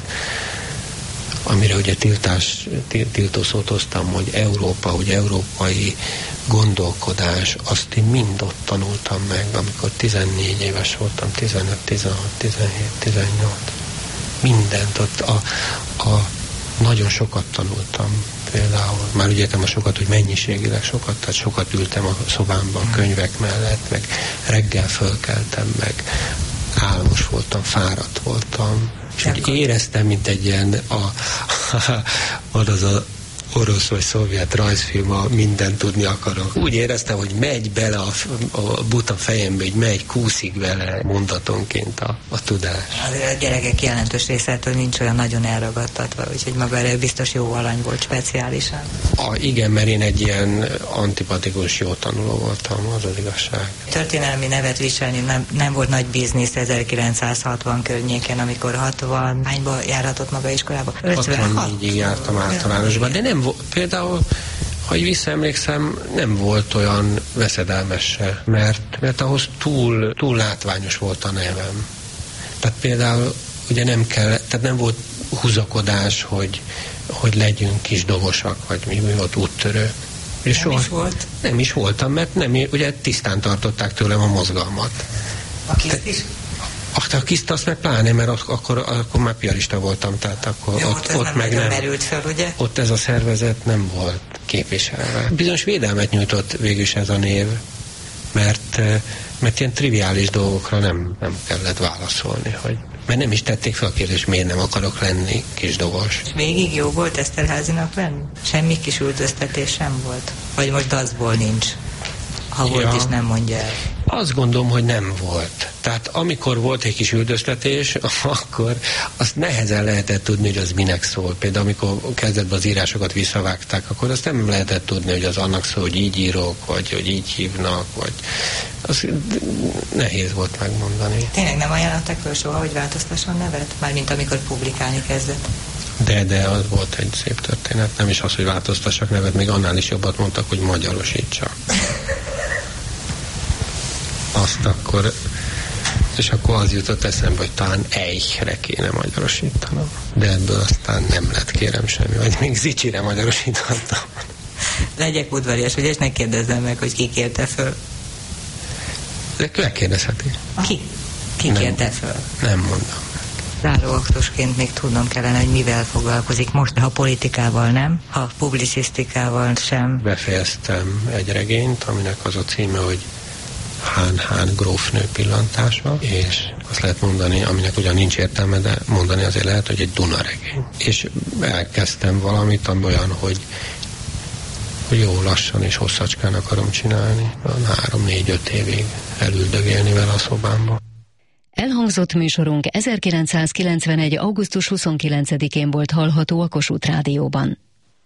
amire ugye tiltószót hoztam, hogy Európa, hogy európai gondolkodás, azt én mind ott tanultam meg, amikor 14 éves voltam, 15, 16, 17, 18. Mindent ott nagyon sokat tanultam például. Már úgy értem a sokat, hogy mennyiségileg sokat, tehát sokat ültem a szobámban a könyvek mellett, meg reggel fölkeltem, meg álmos voltam, fáradt voltam. És úgy éreztem, mint egy ilyen az a orosz vagy szovjet rajzfilm, a mindent tudni akarok. Úgy éreztem, hogy megy bele a buta fejembe, hogy megy, kúszik bele mondatonként a tudás. A gyerekek jelentős részétől nincs olyan nagyon elragadtatva, úgyhogy maga erre biztos jó alany volt speciálisan. Igen, mert én egy ilyen antipatikus jó tanuló voltam, az az igazság. Történelmi nevet viselni nem volt nagy biznisz 1960 környéken, amikor 60 hányba járhatott maga iskolába? 64-ig jártam általánosban, de nem például, ha visszaemlékszem, nem volt olyan veszedelmes se, mert ahhoz túl látványos volt a nevem. Tehát például ugye nem volt húzakodás, hogy legyünk kis dobosak, vagy mi volt úttörő. És nem is volt? Nem is voltam, mert ugye tisztán tartották tőlem a mozgalmat. A kiszt is? A kiszt azt meg pláne, mert akkor már piarista voltam, tehát akkor jó, ott meg nem merült fel, ugye? Ott ez a szervezet nem volt képviselve. Bizonyos védelmet nyújtott végülis ez a név, mert ilyen triviális dolgokra nem kellett válaszolni, mert nem is tették fel a kérdést, miért nem akarok lenni kisdobos. És végig jó volt Eszterházinak lenni? Semmi kis üldöztetés sem volt? Vagy most dacból nincs? Ha volt is, nem mondja el. Azt gondolom, hogy nem volt. Tehát amikor volt egy kis üldöztetés, akkor azt nehezen lehetett tudni, hogy az minek szól. Például amikor kezdetben az írásokat visszavágták, akkor azt nem lehetett tudni, hogy az annak szól, hogy így írok, vagy hogy így hívnak, vagy az nehéz volt megmondani. Tényleg nem ajánlották föl soha, hogy változtasson nevet? Mármint amikor publikálni kezdett. De az volt egy szép történet. Nem is az, hogy változtassak nevet, még annál is jobbat mondtak, hogy magyarosítsak. És akkor az jutott eszembe, hogy talán Eichre kéne magyarosítanom. De ebből aztán nem lett, kérem semmi, vagy még Zicsire magyarosítottam. Legyek udvarias, ugye, és ne kérdezzem meg, hogy ki kérte föl. De megkérdezheti. Ki Ki kérte föl? Nem mondom. Záróaktusként még tudnom kellene, hogy mivel foglalkozik most, ha politikával nem, ha publicisztikával sem. Befejeztem egy regényt, aminek az a címe, hogy Hán grófnő pillantása, és azt lehet mondani, aminek ugyan nincs értelme, de mondani azért lehet, hogy egy Duna regény. És elkezdtem valamit, ami olyan, hogy jó lassan és hosszacskán akarom csinálni, 3-4-5 évig elüldögélni vele a szobámba. Elhangzott műsorunk 1991. augusztus 29-én volt hallható a Kossuth Rádióban.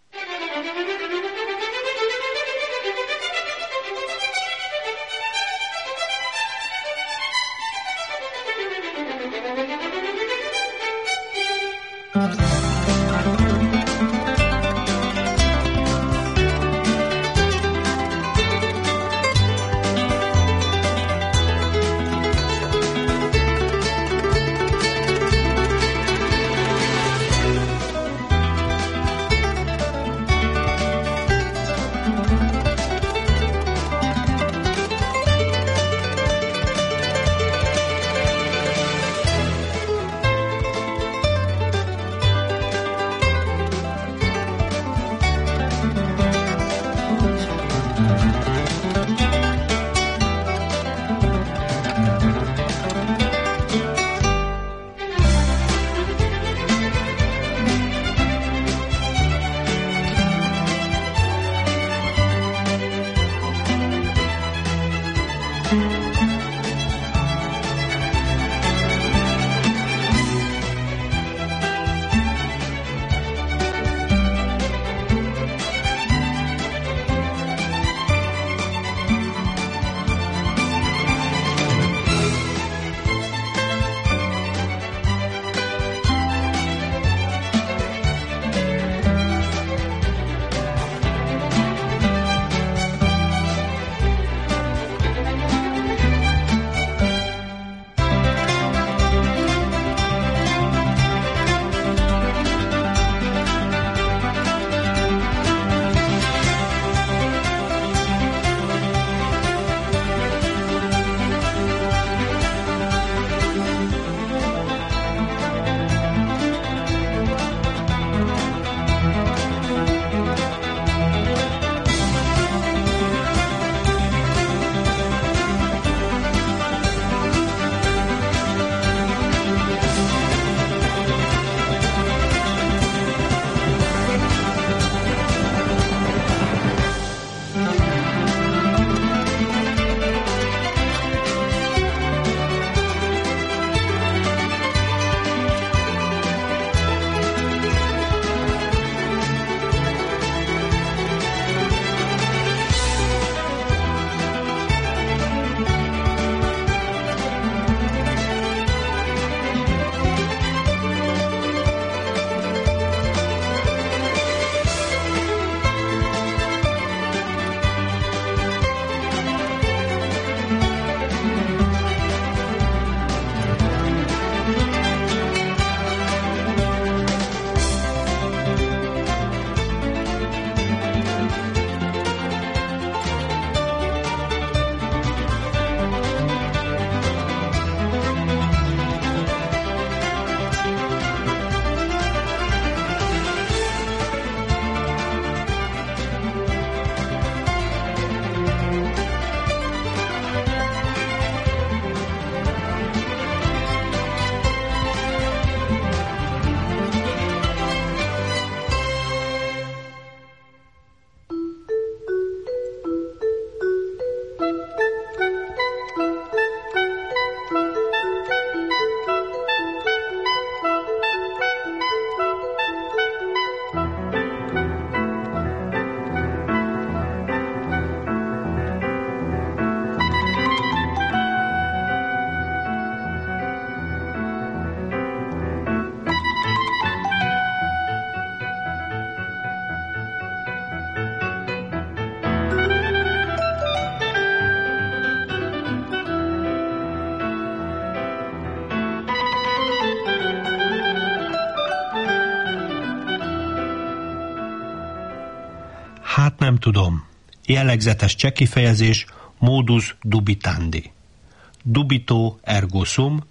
Hát nem tudom. Jellegzetes cseh kifejezés modus dubitandi. Dubito ergo sum,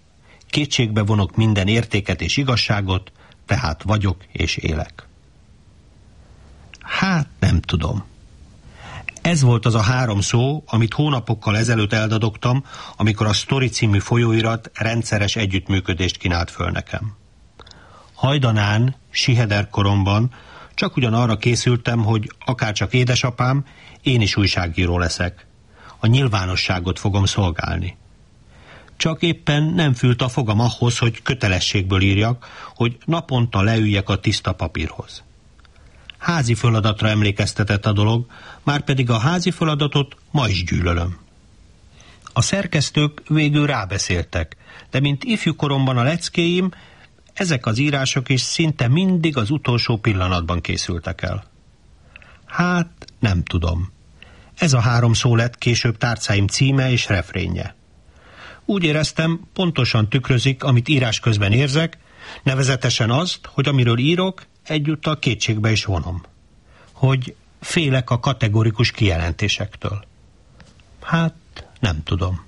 Kétségbe vonok minden értéket és igazságot, tehát vagyok és élek. Hát nem tudom. Ez volt az a 3 szó, amit hónapokkal ezelőtt eldadogtam, amikor a Story című folyóirat rendszeres együttműködést kínált föl nekem. Hajdanán, Siheder koromban csak ugyan arra készültem, hogy akárcsak édesapám, én is újságíró leszek. A nyilvánosságot fogom szolgálni. Csak éppen nem fült a fogam ahhoz, hogy kötelességből írjak, hogy naponta leüljek a tiszta papírhoz. Házi feladatra emlékeztetett a dolog, márpedig a házi feladatot ma is gyűlölöm. A szerkesztők végül rábeszéltek, de mint ifjú koromban a leckéim, ezek az írások is szinte mindig az utolsó pillanatban készültek el. Hát nem tudom. Ez a 3 szó lett később tárcáim címe és refrénje. Úgy éreztem, pontosan tükrözik, amit írás közben érzek, nevezetesen azt, hogy amiről írok, egyúttal kétségbe is vonom. Hogy félek a kategorikus kijelentésektől. Hát nem tudom.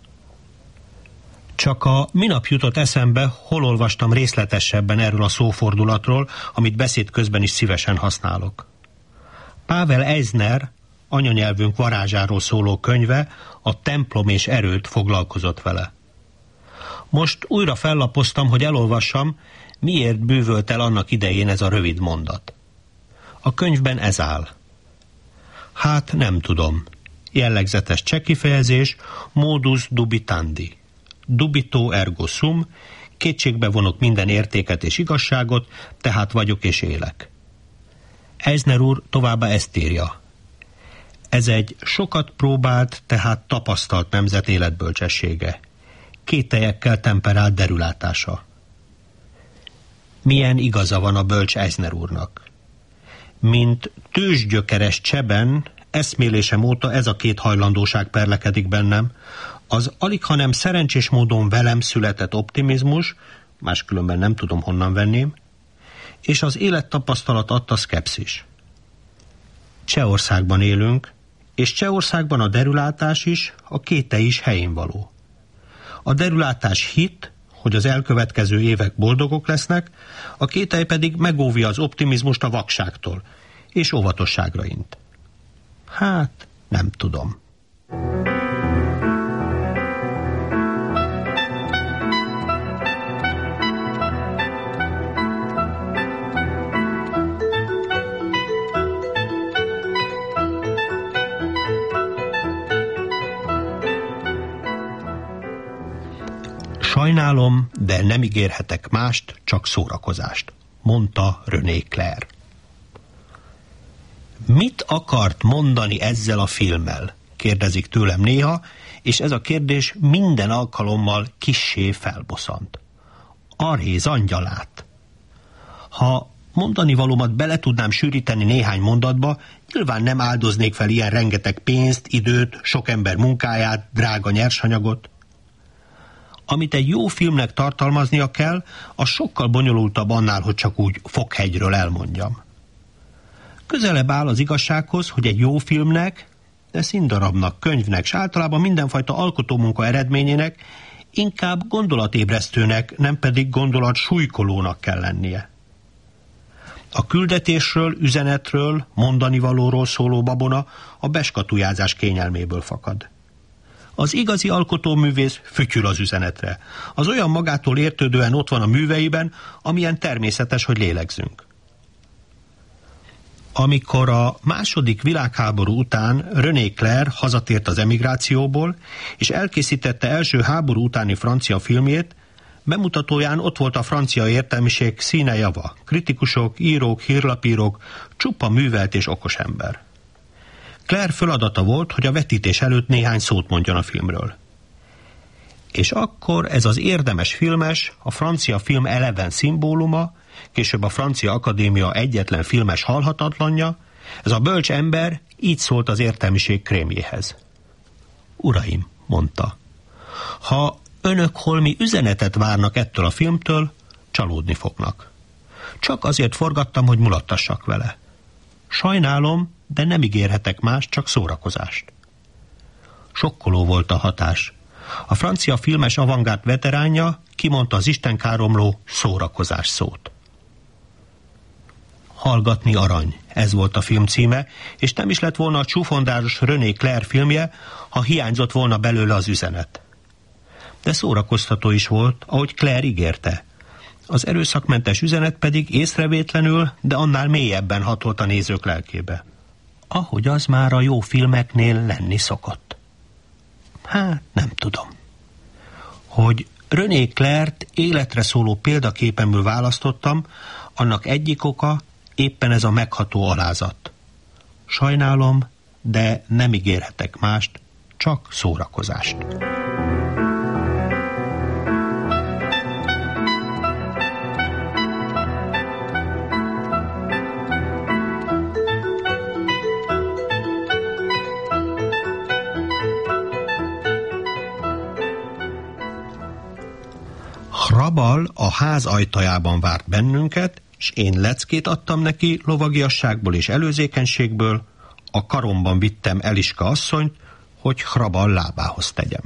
Csak a minap jutott eszembe, hol olvastam részletesebben erről a szófordulatról, amit beszéd közben is szívesen használok. Pavel Eisner, anyanyelvünk varázsáról szóló könyve, a Templom és erőd foglalkozott vele. Most újra fellapoztam, hogy elolvassam, miért bűvölt el annak idején ez a rövid mondat. A könyvben ez áll. Hát nem tudom. Jellegzetes cseh kifejezés, modus dubitandi. Dubito ergo sum, kétségbe vonok minden értéket és igazságot, tehát vagyok és élek. Eisner úr továbbá ezt írja. Ez egy sokat próbált, tehát tapasztalt nemzet életbölcsessége. Kételyekkel temperált derülátása. Milyen igaza van a bölcs Eisner úrnak. Mint tőzsgyökeres cseben, eszmélésem óta ez a 2 hajlandóság perlekedik bennem, az alighanem szerencsés módon velem született optimizmus, máskülönben nem tudom honnan venném, és az élettapasztalat adta szkepszis. Csehországban élünk, és Csehországban a derülátás is, a kételj is helyén való. A derülátás hit, hogy az elkövetkező évek boldogok lesznek, a kételj pedig megóvja az optimizmust a vakságtól, és óvatosságra int. Hát, nem tudom. Sajnálom, de nem ígérhetek mást, csak szórakozást, mondta René Clair. Mit akart mondani ezzel a filmmel? Kérdezik tőlem néha, és ez a kérdés minden alkalommal kissé felbosszant. Arhéz angyalát. Ha mondani valómat bele tudnám sűríteni néhány mondatba, nyilván nem áldoznék fel ilyen rengeteg pénzt, időt, sok ember munkáját, drága nyersanyagot. Amit egy jó filmnek tartalmaznia kell, az sokkal bonyolultabb annál, hogy csak úgy Fokhegyről elmondjam. Közelebb áll az igazsághoz, hogy egy jó filmnek, de színdarabnak, könyvnek, s általában mindenfajta alkotómunka eredményének inkább gondolatébresztőnek, nem pedig gondolatsúlykolónak kell lennie. A küldetésről, üzenetről, mondanivalóról szóló babona a beskatujázás kényelméből fakad. Az igazi alkotóművész fütyül az üzenetre. Az olyan magától értődően ott van a műveiben, amilyen természetes, hogy lélegzünk. Amikor a II. Világháború után René Clair hazatért az emigrációból, és elkészítette első háború utáni francia filmjét, bemutatóján ott volt a francia értelmiség színe java, kritikusok, írók, hírlapírók, csupa művelt és okos ember. Clair feladata volt, hogy a vetítés előtt néhány szót mondjon a filmről. És akkor ez az érdemes filmes, a francia film eleven szimbóluma, később a Francia Akadémia egyetlen filmes halhatatlanja, ez a bölcs ember így szólt az értelmiség krémjéhez. Uraim, mondta, ha önök holmi üzenetet várnak ettől a filmtől, csalódni fognak. Csak azért forgattam, hogy mulattassak vele. Sajnálom, de nem ígérhetek más, csak szórakozást. Sokkoló volt a hatás. A francia filmes avantgárd veteránja kimondta az istenkáromló szórakozás szót. Hallgatni arany, ez volt a film címe, és nem is lett volna a csúfondáros René Clair filmje, ha hiányzott volna belőle az üzenet. De szórakoztató is volt, ahogy Clair ígérte. Az erőszakmentes üzenet pedig észrevétlenül, de annál mélyebben hatolt a nézők lelkébe. Ahogy az már a jó filmeknél lenni szokott. Hát, nem tudom. Hogy René Clairt életre szóló példaképemül választottam, annak egyik oka éppen ez a megható alázat. Sajnálom, de nem ígérhetek mást, csak szórakozást. Hrabal a ház ajtajában várt bennünket, és én leckét adtam neki lovagiasságból és előzékenységből, a karomban vittem Eliska asszonyt, hogy Hrabal lábához tegyem.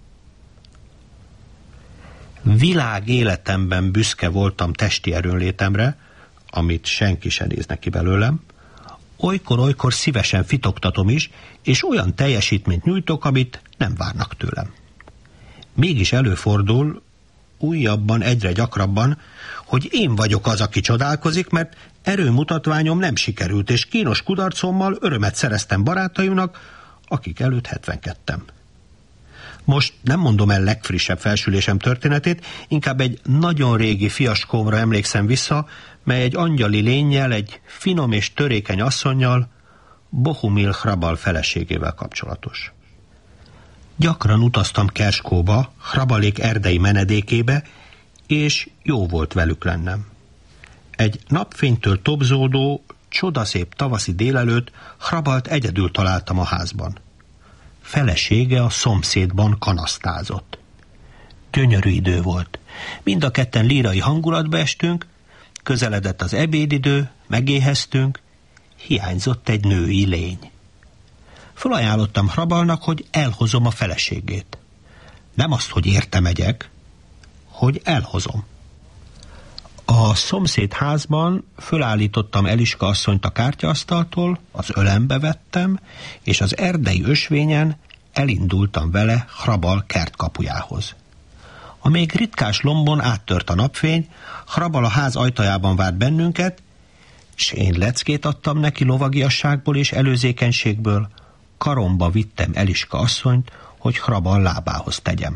Világ életemben büszke voltam testi erőnlétemre, amit senki se néz neki belőlem, olykor-olykor szívesen fitoktatom is, és olyan teljesítményt nyújtok, amit nem várnak tőlem. Mégis előfordul, újabban, egyre gyakrabban, hogy én vagyok az, aki csodálkozik, mert erőmutatványom nem sikerült, és kínos kudarcommal örömet szereztem barátaimnak, akik előtt 72-em. Most nem mondom el legfrissebb felsülésem történetét, inkább egy nagyon régi fiaskómra emlékszem vissza, mely egy angyali lénnyel, egy finom és törékeny asszonnyal, Bohumil Hrabal feleségével kapcsolatos. Gyakran utaztam Kerskóba, Hrabalék erdei menedékébe, és jó volt velük lennem. Egy napfénytől tobzódó, csodaszép tavaszi délelőtt Hrabalt egyedül találtam a házban. Felesége a szomszédban kanasztázott. Gyönyörű idő volt. Mind a ketten lírai hangulatba estünk, közeledett az ebédidő, megéheztünk, hiányzott egy női lény. Felajánlottam Hrabalnak, hogy elhozom a feleségét. Nem azt, hogy érte megyek, hogy elhozom. A szomszéd házban fölállítottam Eliska asszonyt a kártyaasztaltól, az ölembe vettem, és az erdei ösvényen elindultam vele Hrabal kertkapujához. A még ritkás lombon áttört a napfény, Hrabal a ház ajtajában várt bennünket, s én leckét adtam neki lovagiasságból és előzékenységből, karomba vittem Eliska asszonyt, hogy Hrabal lábához tegyem.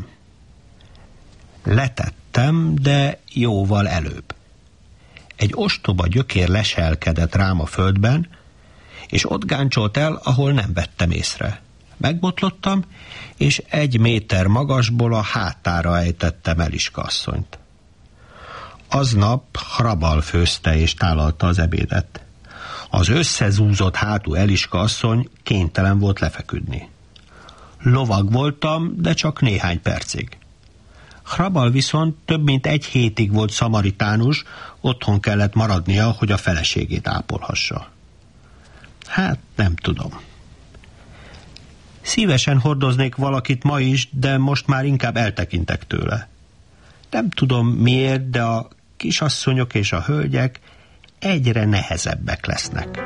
Letettem, de jóval előbb. Egy ostoba gyökér leselkedett rám a földben, és ott gáncsolt el, ahol nem vettem észre. Megbotlottam, és 1 méter magasból a hátára ejtettem Eliska asszonyt. Aznap Hrabal főzte és tálalta az ebédet. Az összezúzott hátú Eliska asszony kénytelen volt lefeküdni. Lovag voltam, de csak néhány percig. Hrabal viszont több mint 1 hétig volt szamaritánus, otthon kellett maradnia, hogy a feleségét ápolhassa. Hát nem tudom. Szívesen hordoznék valakit ma is, de most már inkább eltekintek tőle. Nem tudom miért, de a kisasszonyok és a hölgyek egyre nehezebbek lesznek.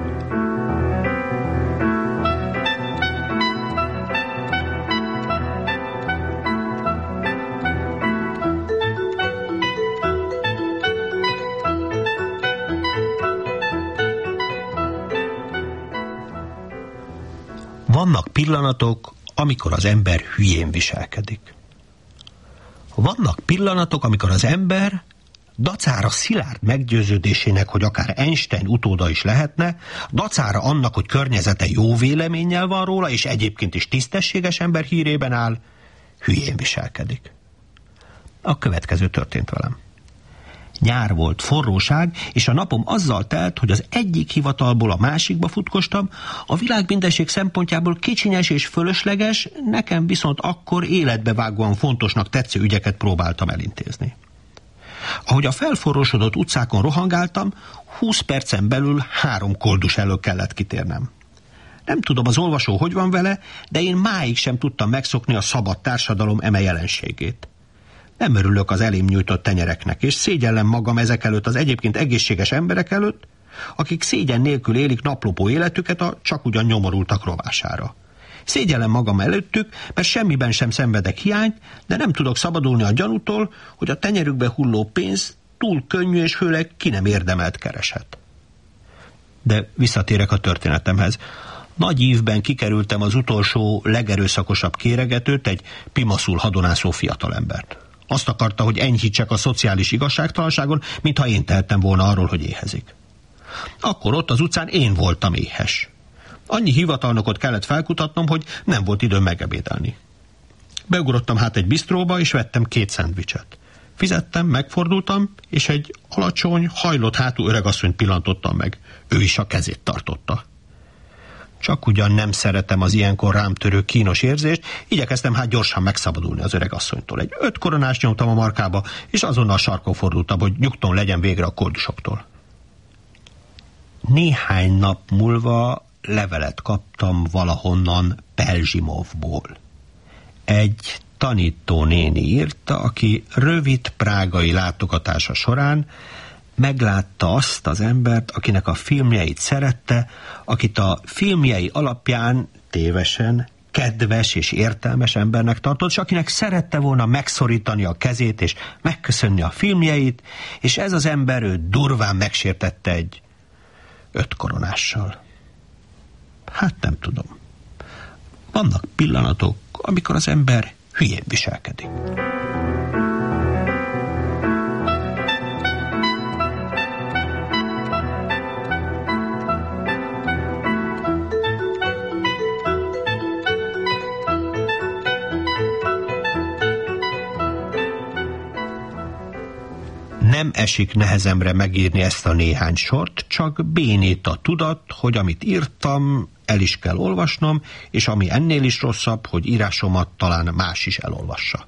Vannak pillanatok, amikor az ember hülyén viselkedik. Vannak pillanatok, amikor az ember dacára szilárd meggyőződésének, hogy akár Einstein utóda is lehetne, dacára annak, hogy környezete jó véleménnyel van róla, és egyébként is tisztességes ember hírében áll, hülyén viselkedik. A következő történt velem. Nyár volt, forróság, és a napom azzal telt, hogy az egyik hivatalból a másikba futkostam, a világ mindenség szempontjából kicsinyes és fölösleges, nekem viszont akkor életbevágóan fontosnak tetsző ügyeket próbáltam elintézni. Ahogy a felforrósodott utcákon rohangáltam, 20 percen belül 3 koldus elől kellett kitérnem. Nem tudom, az olvasó hogy van vele, de én máig sem tudtam megszokni a szabad társadalom eme jelenségét. Nem örülök az elém nyújtott tenyereknek, és szégyellem magam ezek előtt az egyébként egészséges emberek előtt, akik szégyen nélkül élik naplopó életüket a csak ugyan nyomorultak rovására. Szégyellem magam előttük, mert semmiben sem szenvedek hiányt, de nem tudok szabadulni a gyanútól, hogy a tenyerükbe hulló pénz túl könnyű és főleg ki nem érdemelt kereset. De visszatérek a történetemhez. Nagy ívben kikerültem az utolsó, legerőszakosabb kéregetőt, egy pimaszul hadonászó fiatalembert. Azt akarta, hogy enyhítsek a szociális igazságtalanságon, mintha én tehettem volna arról, hogy éhezik. Akkor ott az utcán én voltam éhes. Annyi hivatalnokot kellett felkutatnom, hogy nem volt időm megebédelni. Beugrottam hát egy bistróba, és vettem 2 szendvicset. Fizettem, megfordultam, és egy alacsony, hajlott hátú öregasszonyt pillantottam meg. Ő is a kezét tartotta. Csak ugyan nem szeretem az ilyenkor rám törő kínos érzést, igyekeztem hát gyorsan megszabadulni az öregasszonytól. Egy 5 koronást nyomtam a markába, és azonnal sarkon fordultam, hogy nyugton legyen végre a koldusoktól. Néhány nap múlva levelet kaptam valahonnan Pelzsimovból. Egy tanítónéni írta, aki rövid prágai látogatása során meglátta azt az embert, akinek a filmjeit szerette, akit a filmjei alapján tévesen kedves és értelmes embernek tartott, és akinek szerette volna megszorítani a kezét és megköszönni a filmjeit, és ez az ember őt durván megsértette egy 5 koronással. Hát nem tudom. Vannak pillanatok, amikor az ember hülyén viselkedik. Nem esik nehezemre megírni ezt a néhány sort, csak bénít a tudat, hogy amit írtam, el is kell olvasnom, és ami ennél is rosszabb, hogy írásomat talán más is elolvassa.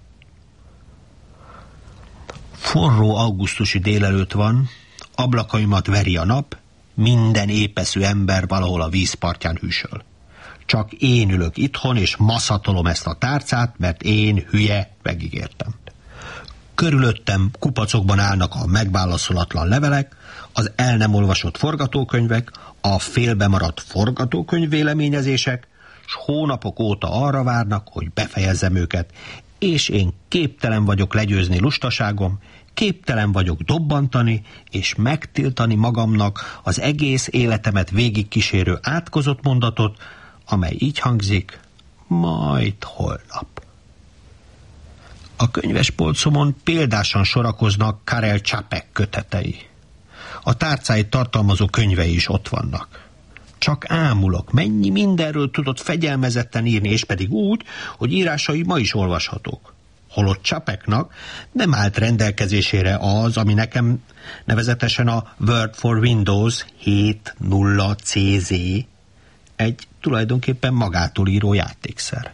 Forró augusztusi délelőtt van, ablakaimat veri a nap, minden épeszű ember valahol a vízpartján hűsöl. Csak én ülök itthon, és maszatolom ezt a tárcát, mert én hülye megígértem. Körülöttem kupacokban állnak a megválaszolatlan levelek, az el nem olvasott forgatókönyvek, a félbemaradt forgatókönyv véleményezések, s hónapok óta arra várnak, hogy befejezzem őket, és én képtelen vagyok legyőzni lustaságom, képtelen vagyok dobbantani és megtiltani magamnak az egész életemet végigkísérő átkozott mondatot, amely így hangzik: majd holnap. A könyvespolcomon példásan sorakoznak Karel Čapek kötetei. A tárcáit tartalmazó könyvei is ott vannak. Csak ámulok, mennyi mindenről tudott fegyelmezetten írni, és pedig úgy, hogy írásai ma is olvashatók. Holott Čapeknak nem állt rendelkezésére az, ami nekem nevezetesen a Word for Windows 7.0 CZ, egy tulajdonképpen magától író játékszer.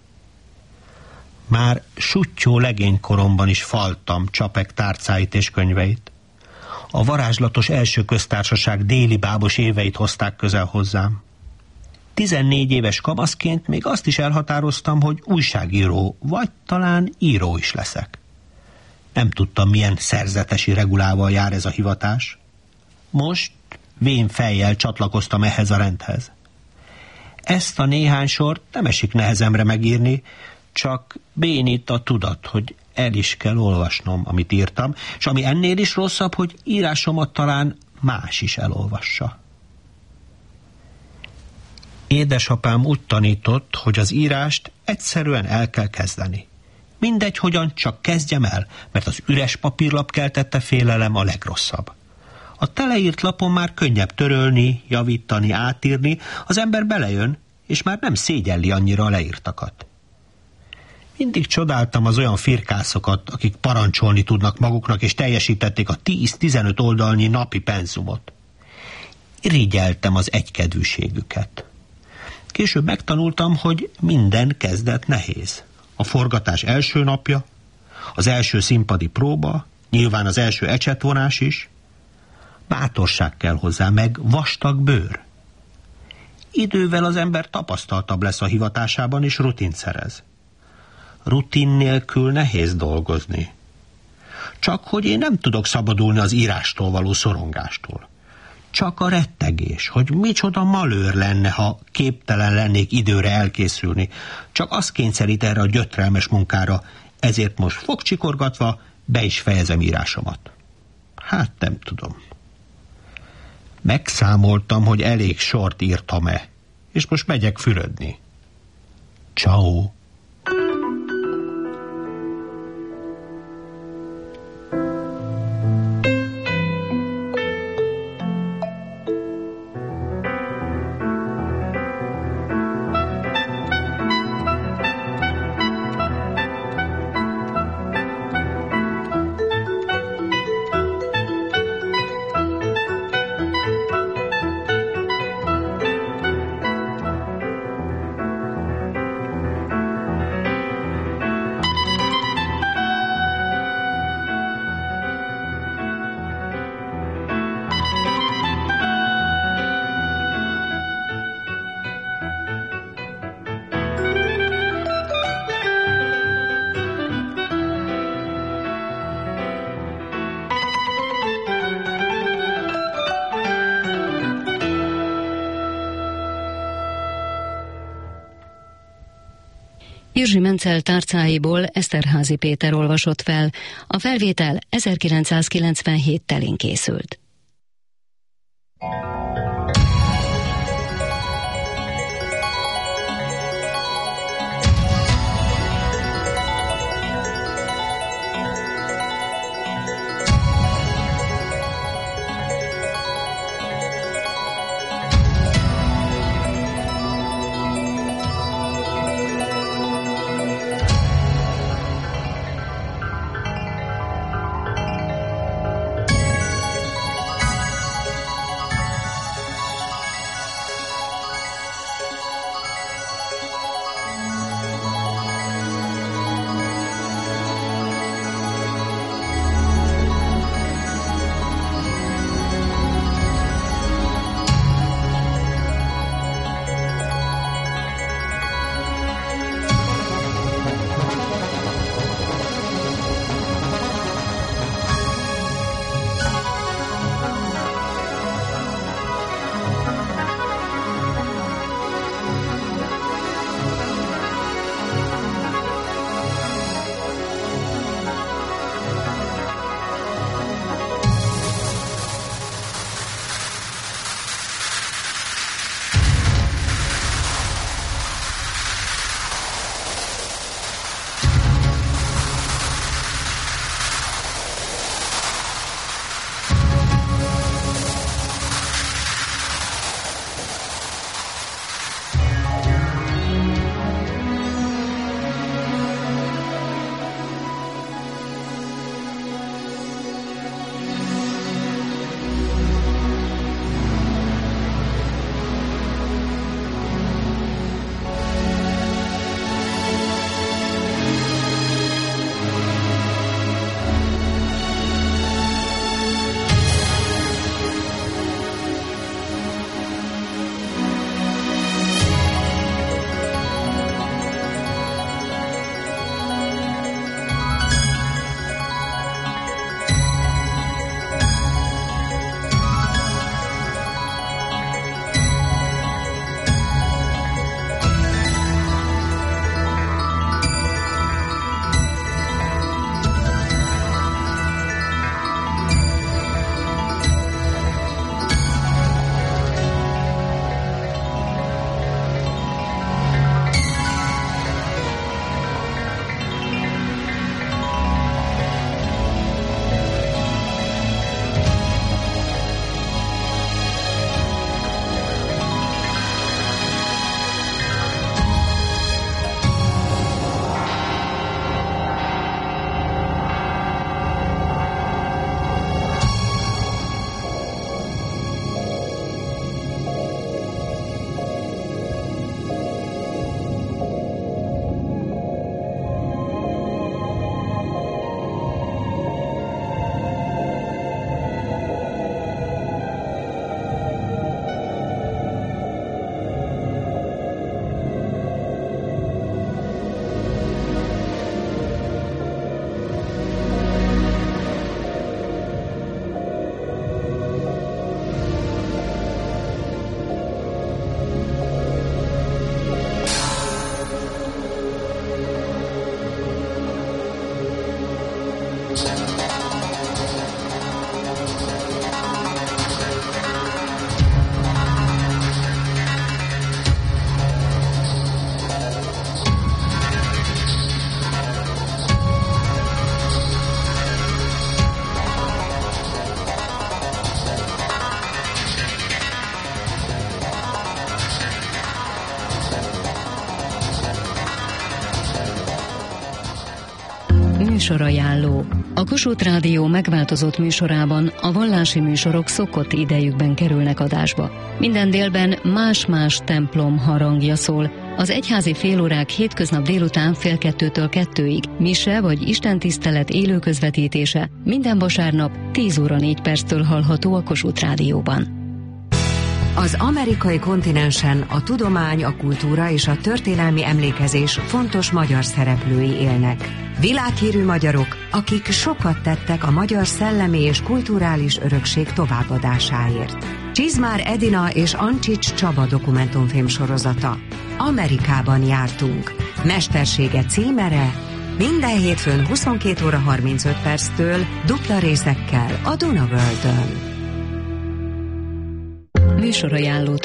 Már suttyó legénykoromban is faltam Čapek tárcáit és könyveit. A varázslatos első köztársaság déli bábos éveit hozták közel hozzám. 14 éves kamaszként még azt is elhatároztam, hogy újságíró, vagy talán író is leszek. Nem tudtam, milyen szerzetesi regulával jár ez a hivatás. Most vén fejjel csatlakoztam ehhez a rendhez. Ezt a néhány sort nem esik nehezemre megírni, csak bénít a tudat, hogy el is kell olvasnom, amit írtam, és ami ennél is rosszabb, hogy írásomat talán más is elolvassa. Édesapám úgy tanított, hogy az írást egyszerűen el kell kezdeni. Mindegy, hogyan, csak kezdjem el, mert az üres papírlap keltette félelem a legrosszabb. A teleírt lapon már könnyebb törölni, javítani, átírni, az ember belejön, és már nem szégyelli annyira a leírtakat. Mindig csodáltam az olyan firkászokat, akik parancsolni tudnak maguknak, és teljesítették a 10-15 oldalnyi napi penzumot. Irigyeltem az egykedvűségüket. Később megtanultam, hogy minden kezdet nehéz. A forgatás első napja, az első színpadi próba, nyilván az első ecsetvonás is. Bátorság kell hozzá, meg vastag bőr. Idővel az ember tapasztaltabb lesz a hivatásában, és rutint szerez. Rutin nélkül nehéz dolgozni. Csak hogy én nem tudok szabadulni az írástól való szorongástól. Csak a rettegés, hogy micsoda malőr lenne, ha képtelen lennék időre elkészülni. Csak az kényszerít erre a gyötrelmes munkára, ezért most fogcsikorgatva be is fejezem írásomat. Hát nem tudom. Megszámoltam, hogy elég sort írtam-e, és most megyek fürödni. Ciao. Jirzsi Mencel tárcáiból Eszterházy Péter olvasott fel. A felvétel 1997 telén készült. Műsorajánló. A Kossuth Rádió megváltozott műsorában a vallási műsorok szokott idejükben kerülnek adásba. Minden délben más-más templom harangja szól. Az egyházi félórák hétköznap délután 1:30-től 2-ig, mise vagy istentisztelet élő közvetítése minden vasárnap 10:04 hallható a Kossuth Rádióban. Az amerikai kontinensen a tudomány, a kultúra és a történelmi emlékezés fontos magyar szereplői élnek. Világhírű magyarok, akik sokat tettek a magyar szellemi és kulturális örökség továbbadásáért. Csizmár Edina és Ancsics Csaba dokumentumfilm sorozata. Amerikában jártunk. Mestersége címere minden hétfőn 22:35 dupla részekkel a Duna Worldön. Műsorajánlót